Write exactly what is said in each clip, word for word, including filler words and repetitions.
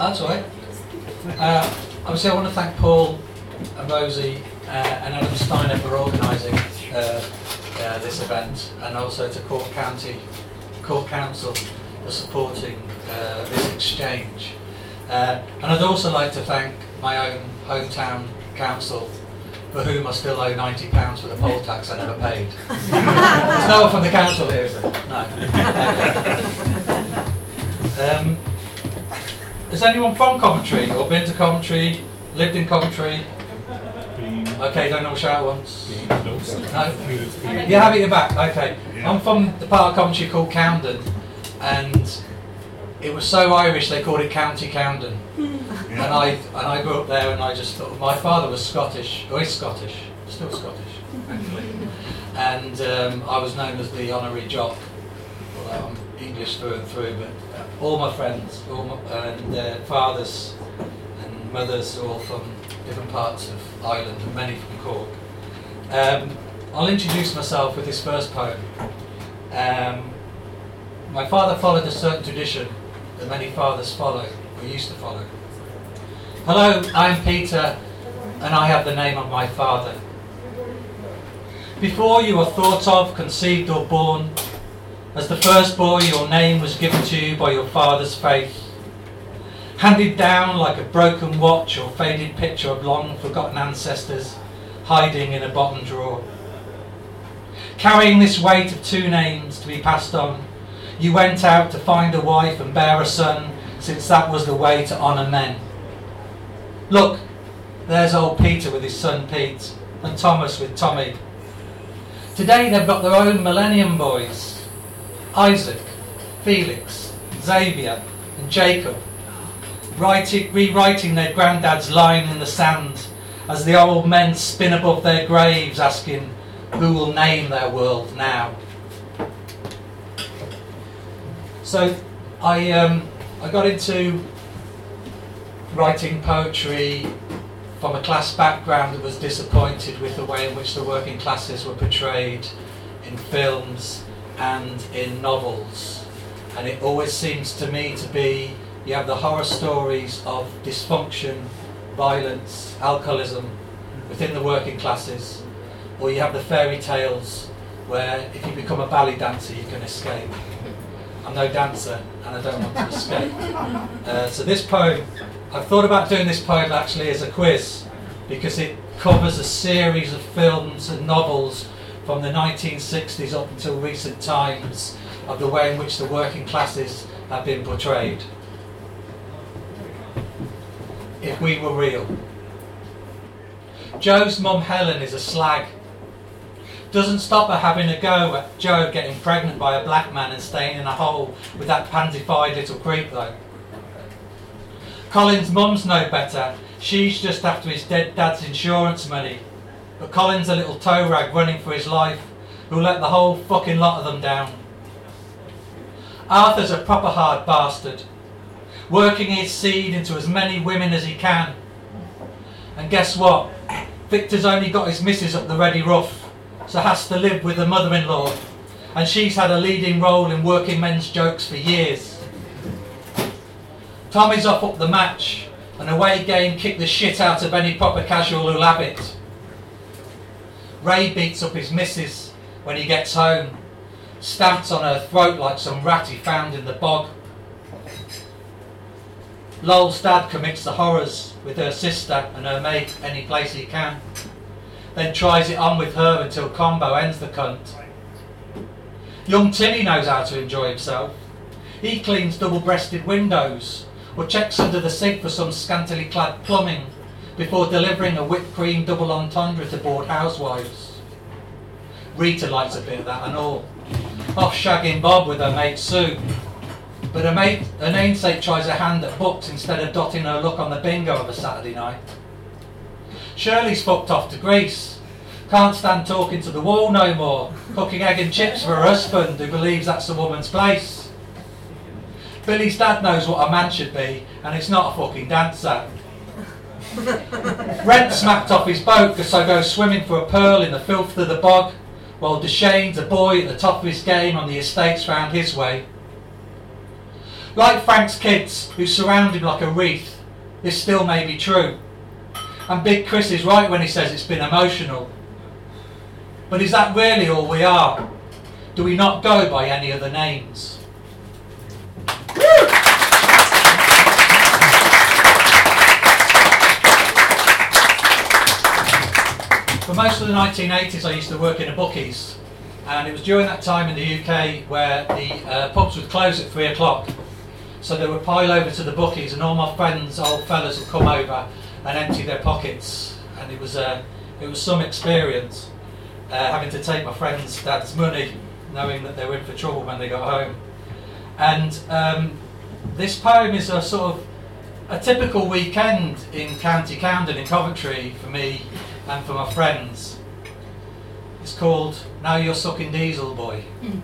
That's all right. Uh, obviously, I want to thank Paul and Rosie uh, and Adam Steiner for organising uh, uh, this event, and also to Cork County, Cork Council for supporting uh, this exchange. Uh, and I'd also like to thank my own hometown council, for whom I still owe ninety pounds for the poll tax I never paid. There's no one from the council here, is there? No. um, Is anyone from Coventry, or been to Coventry, lived in Coventry? Okay, don't all shout once. No? You have it in your back, okay. I'm from the part of Coventry called Camden, and it was so Irish they called it County Camden. And I and I grew up there, and I just thought, my father was Scottish, or is Scottish, still Scottish, actually. And um, I was known as the honorary jock. Well, I'm English through and through, but all my friends, all my, and their fathers and mothers are all from different parts of Ireland, and many from Cork. Um, I'll introduce myself with this first poem. Um, my father followed a certain tradition that many fathers follow, or used to follow. Hello, I'm Peter, and I have the name of my father. Before you were thought of, conceived or born, as the first boy, your name was given to you by your father's faith, handed down like a broken watch or faded picture of long forgotten ancestors hiding in a bottom drawer. Carrying this weight of two names to be passed on, you went out to find a wife and bear a son, since that was the way to honour men. Look, there's old Peter with his son Pete, and Thomas with Tommy. Today they've got their own Millennium Boys, Isaac, Felix, Xavier and Jacob, writing, rewriting their granddad's line in the sand as the old men spin above their graves asking who will name their world now. So I, um, I got into writing poetry from a class background that was disappointed with the way in which the working classes were portrayed in films and in novels. And it always seems to me to be, you have the horror stories of dysfunction, violence, alcoholism within the working classes, or you have the fairy tales where if you become a ballet dancer you can escape. I'm no dancer and I don't want to escape. Uh, so this poem, I've thought about doing this poem actually as a quiz, because it covers a series of films and novels from the nineteen sixties up until recent times of the way in which the working classes have been portrayed. If we were real. Joe's mum Helen is a slag. Doesn't stop her having a go at Joe getting pregnant by a black man and staying in a hole with that pansified little creep though. Colin's mum's no better. She's just after his dead dad's insurance money. But Colin's a little toe rag running for his life who'll let the whole fucking lot of them down. Arthur's a proper hard bastard, working his seed into as many women as he can. And guess what? Victor's only got his missus up the ready rough, so has to live with the mother-in-law, and she's had a leading role in working men's jokes for years. Tommy's off up the match, and away game kick the shit out of any proper casual who'll have it. Ray beats up his missus when he gets home, stamps on her throat like some rat he found in the bog. Lol's dad commits the horrors with her sister and her mate any place he can, then tries it on with her until combo ends the cunt. Young Timmy knows how to enjoy himself. He cleans double-breasted windows or checks under the sink for some scantily clad plumbing before delivering a whipped cream double entendre to bored housewives. Rita likes a bit of that and all. Off shagging Bob with her mate Sue. But her, mate, her namesake tries her hand at books instead of dotting her luck on the bingo of a Saturday night. Shirley's fucked off to Greece. Can't stand talking to the wall no more, cooking egg and chips for her husband who believes that's a woman's place. Billy's dad knows what a man should be, and it's not a fucking dancer. Rent smacked off his boat because I go swimming for a pearl in the filth of the bog, while Deshane's a boy at the top of his game on the estates round his way. Like Frank's kids, who surround him like a wreath, this still may be true. And Big Chris is right when he says it's been emotional. But is that really all we are? Do we not go by any other names? For most of the nineteen eighties I used to work in a bookies, and it was during that time in the U K where the uh, pubs would close at three o'clock, so they would pile over to the bookies and all my friends, old fellas, would come over and empty their pockets, and it was, uh, it was some experience uh, having to take my friend's dad's money, knowing that they were in for trouble when they got home. And um, this poem is a sort of a typical weekend in County Camden in Coventry for me and for my friends. It's called Now You're Sucking Diesel, Boy. Mm.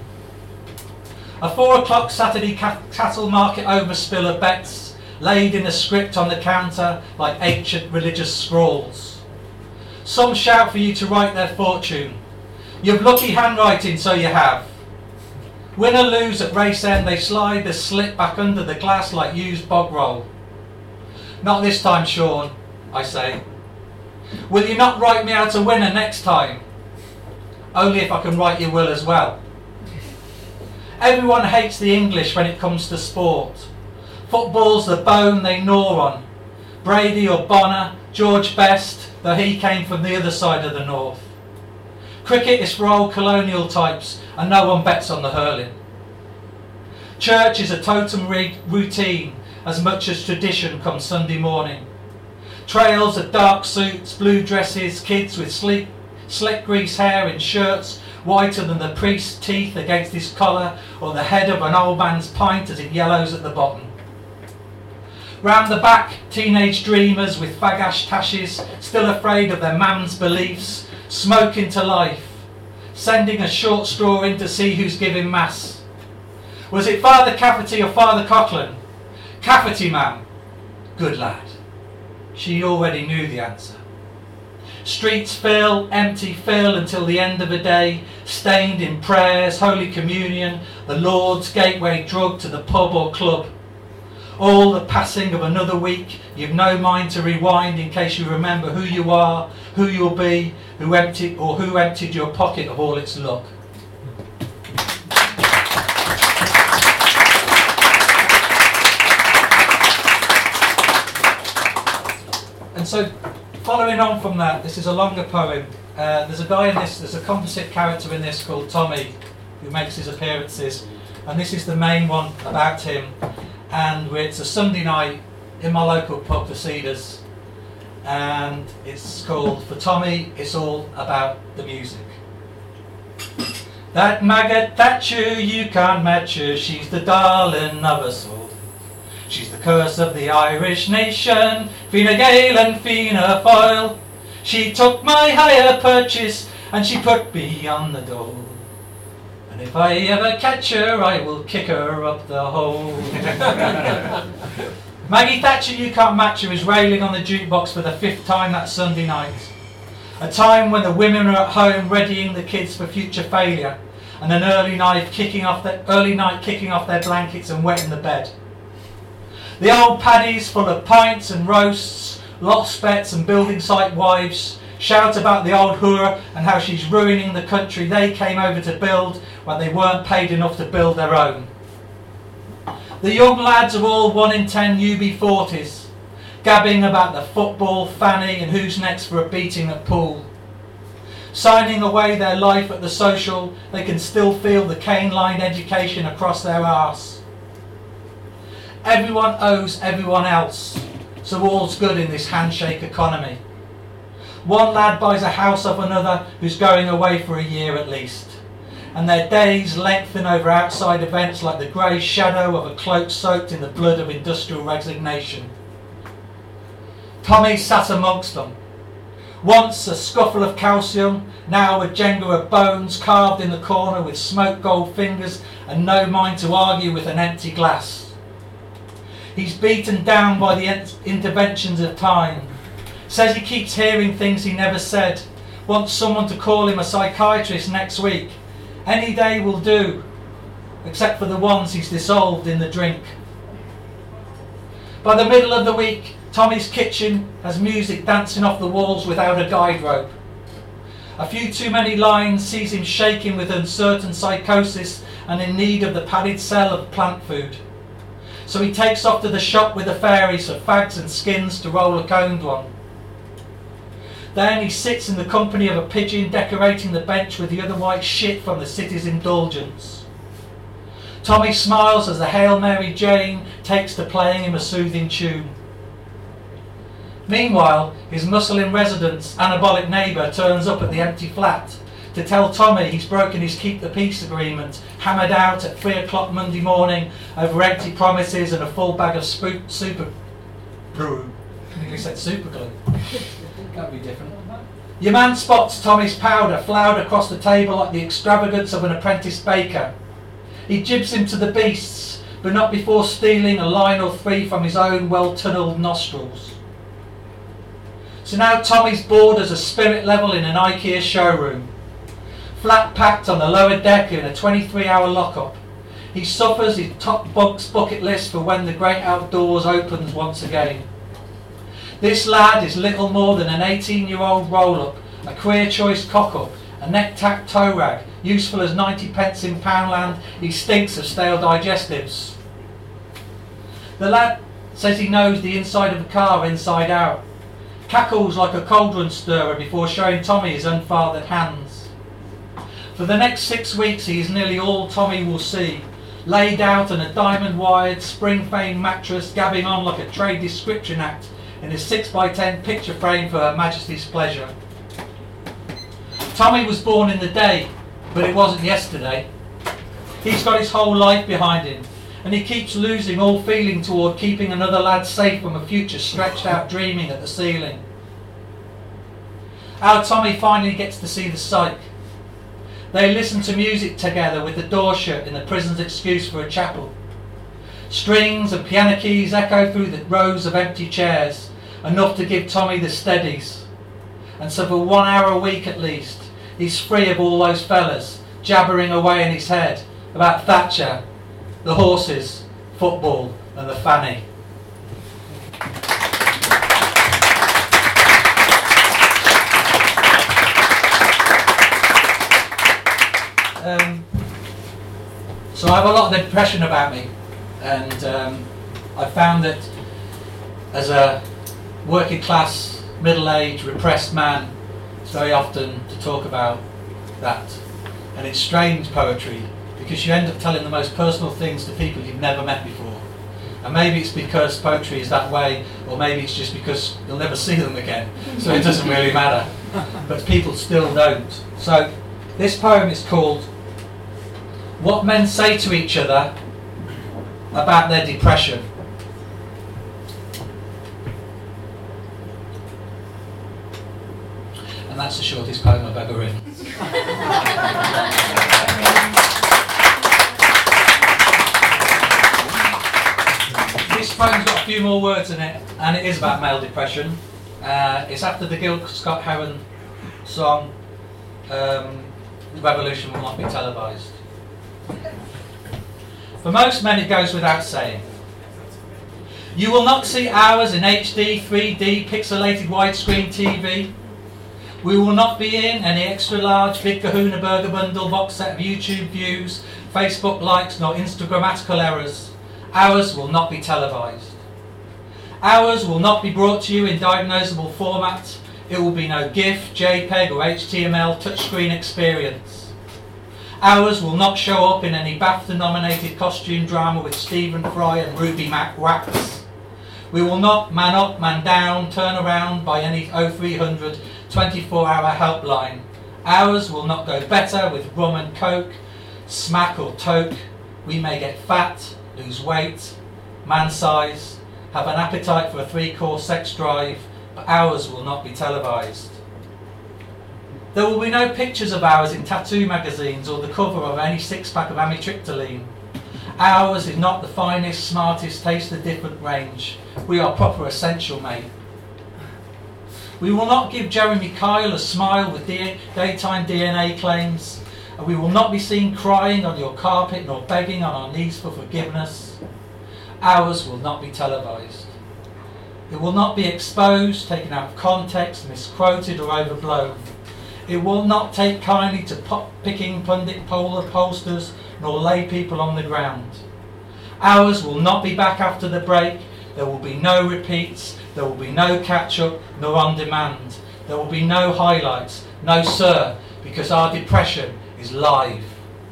A four o'clock Saturday cat cattle market overspill of bets laid in a script on the counter like ancient religious scrolls. Some shout for you to write their fortune. You've lucky handwriting, so you have. Win or lose at race end, they slide the slip back under the glass like used bog roll. Not this time, Sean, I say. Will you not write me out a winner next time? Only if I can write your will as well. Everyone hates the English when it comes to sport. Football's the bone they gnaw on. Brady or Bonner, George Best, though he came from the other side of the north. Cricket is for old colonial types, and no one bets on the hurling. Church is a totem routine as much as tradition comes Sunday morning. Trails of dark suits, blue dresses, kids with sleek, slick grease hair in shirts whiter than the priest's teeth against his collar, or the head of an old man's pint as it yellows at the bottom. Round the back, teenage dreamers with fagash tashes, still afraid of their man's beliefs, smoke into life, sending a short straw in to see who's giving mass. Was it Father Cafferty or Father Coughlin? Cafferty, ma'am. Good lad. She already knew the answer. Streets fill, empty fill until the end of a day, stained in prayers, Holy Communion, the Lord's gateway drug to the pub or club. All the passing of another week, you've no mind to rewind in case you remember who you are, who you'll be, who emptied or who emptied your pocket of all its luck. And so, following on from that, this is a longer poem. Uh, there's a guy in this, there's a composite character in this called Tommy, who makes his appearances, and this is the main one about him. And it's a Sunday night in my local pub, the Cedars, and it's called For Tommy, It's All About the Music. That maggot Thatcher, you can't match her, she's the darling of us all. She's the curse of the Irish nation, Fine Gael and Fianna Fáil. She took my hire purchase and she put me on the dole. And if I ever catch her, I will kick her up the hole. Maggie Thatcher, you can't match her, is railing on the jukebox for the fifth time that Sunday night. A time when the women are at home readying the kids for future failure, and an early night kicking off their, early night kicking off their blankets and wetting the bed. The old paddies full of pints and roasts, lost bets and building site wives shout about the old hooer and how she's ruining the country they came over to build when they weren't paid enough to build their own. The young lads are all one in ten U B forties, gabbing about the football, fanny and who's next for a beating at pool. Signing away their life at the social, they can still feel the cane line education across their arse. Everyone owes everyone else, so all's good in this handshake economy. One lad buys a house of another who's going away for a year at least, and their days lengthen over outside events like the grey shadow of a cloak soaked in the blood of industrial resignation. Tommy sat amongst them. Once a scuffle of calcium, now a Jenga of bones carved in the corner with smoke gold fingers and no mind to argue with an empty glass. He's beaten down by the interventions of time. Says he keeps hearing things he never said. Wants someone to call him a psychiatrist next week. Any day will do. except for the ones he's dissolved in the drink. By the middle of the week, Tommy's kitchen has music dancing off the walls without a guide rope. A few too many lines sees him shaking with uncertain psychosis and in need of the padded cell of plant food. So he takes off to the shop with the fairies for fags and skins to roll a coned one. Then he sits in the company of a pigeon decorating the bench with the other white shit from the city's indulgence. Tommy smiles as the Hail Mary Jane takes to playing him a soothing tune. Meanwhile, his muscle-in-residence anabolic neighbour turns up at the empty flat to tell Tommy he's broken his keep the peace agreement, hammered out at three o'clock Monday morning over empty promises and a full bag of spook, super brew. I think he said super glue. Can't be different. Your man spots Tommy's powder flowered across the table like the extravagance of an apprentice baker. He jibs him to the beasts, but not before stealing a line or three from his own well-tunnelled nostrils. So now Tommy's bored as a spirit level in an IKEA showroom. Flat packed on the lower deck in a twenty-three hour lockup. He suffers his top bunk's bucket list for when the great outdoors opens once again. This lad is little more than an eighteen year old roll-up, a queer choice cock-up, a neck-tack toe rag, useful as ninety pence in Poundland. He stinks of stale digestives. The lad says he knows the inside of a car inside out. Cackles like a cauldron stirrer before showing Tommy his unfathered hands. For the next six weeks he is nearly all Tommy will see, laid out on a diamond-wired, spring-framed mattress, gabbing on like a trade description act in a six by ten picture frame for Her Majesty's pleasure. Tommy was born in the day, but it wasn't yesterday. He's got his whole life behind him, and he keeps losing all feeling toward keeping another lad safe from a future stretched out dreaming at the ceiling. Our Tommy finally gets to see the psych. They listen to music together with the door shut in the prison's excuse for a chapel. Strings and piano keys echo through the rows of empty chairs, enough to give Tommy the steadies. And so for one hour a week at least, he's free of all those fellas jabbering away in his head about Thatcher, the horses, football and the fanny. Um, so I have a lot of depression about me, and um, I found that as a working class, middle-aged, repressed man, it's very often to talk about that. And it's strange poetry, because you end up telling the most personal things to people you've never met before. And maybe it's because poetry is that way, or maybe it's just because you'll never see them again, so it doesn't really matter. But people still don't. So this poem is called What Men Say to Each Other About Their Depression. And that's the shortest poem I've ever written. This poem's got a few more words in it, and it is about male depression. Uh, it's after the Gil Scott Heron song, um, The Revolution Will Not Be Televised. For most men it goes without saying. You will not see ours in H D, three D, pixelated widescreen T V. We will not be in any extra large Big Kahuna Burger Bundle box set of YouTube views, Facebook likes, nor Instagrammatical errors. Ours will not be televised. Ours will not be brought to you in diagnosable format. It will be no GIF, JPEG or H T M L touchscreen experience. Ours will not show up in any BAFTA-nominated costume drama with Stephen Fry and Ruby Mac Wax. We will not man up, man down, turn around by any oh three hundred twenty-four hour helpline. Ours will not go better with rum and coke, smack or toke. We may get fat, lose weight, man size, have an appetite for a three-course sex drive, but ours will not be televised. There will be no pictures of ours in tattoo magazines or the cover of any six-pack of amitriptyline. Ours is not the finest, smartest, taste the different range. We are proper essential, mate. We will not give Jeremy Kyle a smile with daytime D N A claims, and we will not be seen crying on your carpet nor begging on our knees for forgiveness. Ours will not be televised. It will not be exposed, taken out of context, misquoted or overblown. It will not take kindly to pop-picking pundit poll pollsters nor lay people on the ground. Ours will not be back after the break. There will be no repeats. There will be no catch-up nor on demand. There will be no highlights. No, sir, because our depression is live.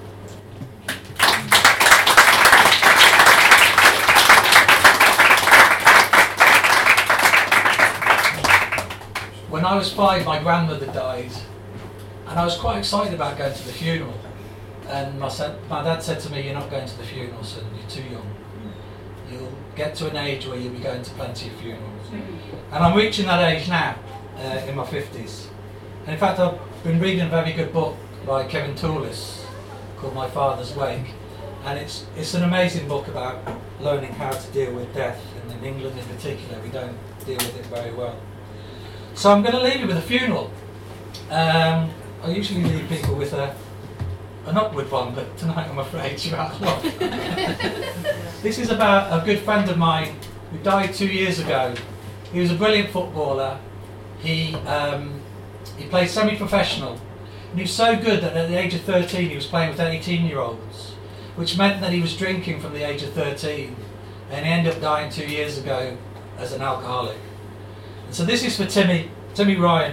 When I was five, my grandmother died, and I was quite excited about going to the funeral. And my, son, my dad said to me, "You're not going to the funeral, son, you're too young. You'll get to an age where you'll be going to plenty of funerals." And I'm reaching that age now, uh, in my fifties. And in fact, I've been reading a very good book by Kevin Toulis called My Father's Wake. And it's, it's an amazing book about learning how to deal with death. And in England in particular, we don't deal with it very well. So I'm going to leave you with a funeral. Um, I usually leave people with a, an upward one, but tonight I'm afraid you're out of luck. This is about a good friend of mine who died two years ago. He was a brilliant footballer. He, um, he played semi-professional. And he was so good that at the age of thirteen he was playing with eighteen-year-olds, which meant that he was drinking from the age of thirteen. And he ended up dying two years ago as an alcoholic. And so this is for Timmy, Timmy Ryan.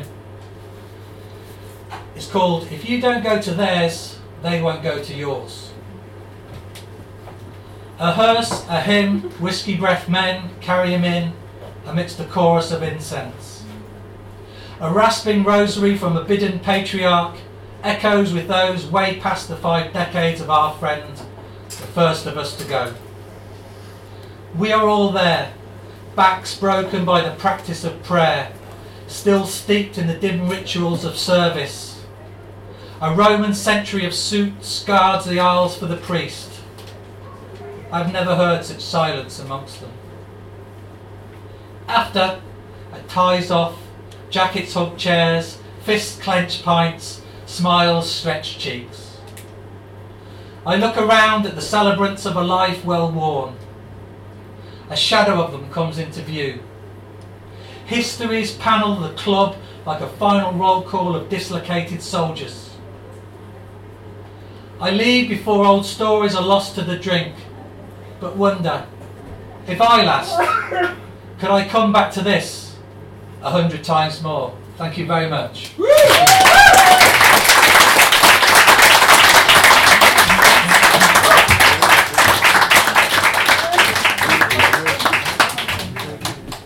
It's called "If You Don't Go to Theirs, They Won't Go to Yours." A hearse, a hymn, whiskey breath men carry him in amidst a chorus of incense. A rasping rosary from a bidden patriarch echoes with those way past the five decades of our friend, the first of us to go. We are all there, backs broken by the practice of prayer, still steeped in the dim rituals of service. A Roman century of suits guards the aisles for the priest. I've never heard such silence amongst them. After, at ties off, jackets hug chairs, fists clench pints, smiles stretch cheeks. I look around at the celebrants of a life well worn. A shadow of them comes into view. History's panel the club like a final roll call of dislocated soldiers. I leave before old stories are lost to the drink, but wonder, if I last, could I come back to this a hundred times more? Thank you very much.